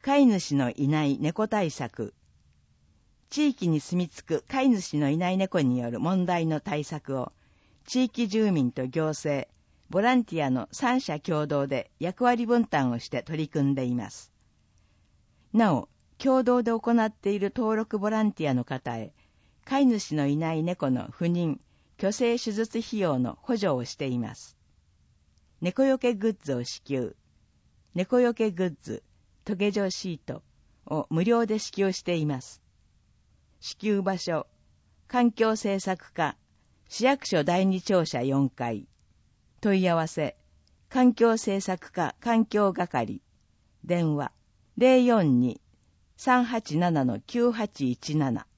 飼い主のいない猫対策。地域に住み着く飼い主のいない猫による問題の対策を、地域住民と行政、ボランティアの三者共同で役割分担をして取り組んでいます。なお、共同で行っている登録ボランティアの方へ、飼い主のいない猫の不妊、去勢手術費用の補助をしています。猫よけグッズを支給。猫よけグッズ、トゲジョシートを無料で支給しています。支給場所、環境政策課、市役所第二庁舎4階。問い合わせ、環境政策課環境係。電話、042-387-9817。